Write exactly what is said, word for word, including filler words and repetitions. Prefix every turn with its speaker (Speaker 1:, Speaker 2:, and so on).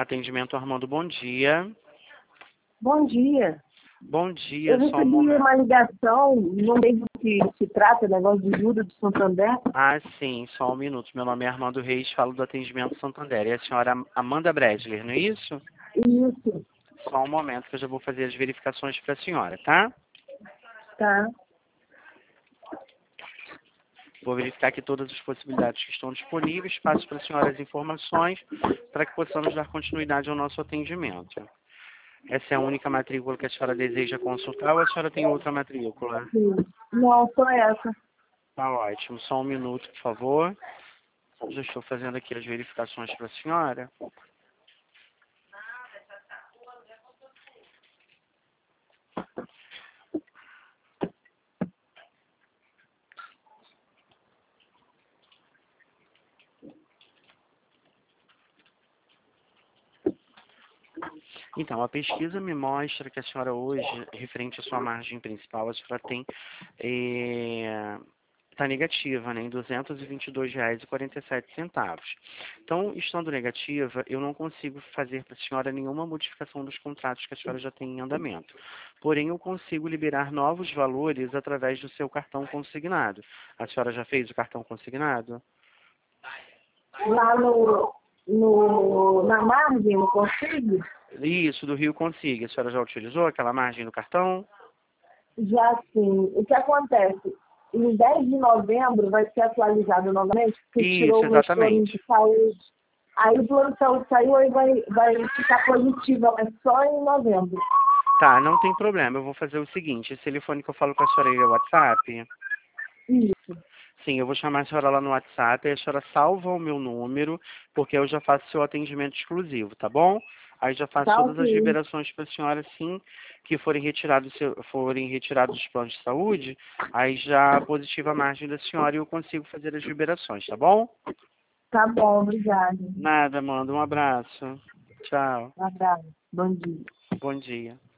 Speaker 1: Atendimento Armando, bom dia.
Speaker 2: Bom dia.
Speaker 1: Bom dia,
Speaker 2: Eu
Speaker 1: só um
Speaker 2: recebi
Speaker 1: momento.
Speaker 2: uma ligação, não sei do que se trata, negócio de juros de Santander.
Speaker 1: Ah, sim, só um minuto. Meu nome é Armando Reis, falo do atendimento Santander. É a senhora Amanda Bredler, não é isso?
Speaker 2: Isso,
Speaker 1: Só um momento que eu já vou fazer as verificações para a senhora, tá?
Speaker 2: tá.
Speaker 1: Vou verificar aqui todas as possibilidades que estão disponíveis, passo para a senhora as informações para que possamos dar continuidade ao nosso atendimento. Essa é a única matrícula que a senhora deseja consultar ou a senhora tem outra matrícula?
Speaker 2: Sim. Não, só essa.
Speaker 1: Tá ótimo. Só um minuto, por favor. Já estou fazendo aqui as verificações para a senhora. Então, a pesquisa me mostra que a senhora hoje, referente à sua margem principal, a senhora tem está negativa, né, em duzentos e vinte e dois reais e quarenta e sete centavos. Então, estando negativa, eu não consigo fazer para a senhora nenhuma modificação dos contratos que a senhora já tem em andamento. Porém, eu consigo liberar novos valores através do seu cartão consignado. A senhora já fez o cartão consignado?
Speaker 2: Lá no, no, na margem, não consigo?
Speaker 1: Isso, do Rio Consiga. A senhora já utilizou aquela margem do cartão?
Speaker 2: Já sim. O que acontece? Em dez de novembro vai ser atualizado novamente, porque
Speaker 1: Isso,
Speaker 2: tirou o meu plano
Speaker 1: exatamente.
Speaker 2: de saúde. Aí o plano de saúde saiu e vai, vai ficar positivo, mas só em novembro.
Speaker 1: Tá, não tem problema. Eu vou fazer o seguinte, esse telefone que eu falo com a senhora aí é o WhatsApp?
Speaker 2: Isso.
Speaker 1: Sim, eu vou chamar a senhora lá no WhatsApp, aí a senhora salva o meu número, porque eu já faço seu atendimento exclusivo, tá bom? Aí já faço
Speaker 2: Tá
Speaker 1: todas as
Speaker 2: ok.
Speaker 1: liberações para a senhora, assim que forem retirados, seu- forem retirados os planos de saúde, aí já positiva a margem da senhora e eu consigo fazer as liberações, tá bom?
Speaker 2: Tá bom, obrigada.
Speaker 1: Nada, manda um abraço. Tchau.
Speaker 2: Um abraço. Bom dia.
Speaker 1: Bom dia.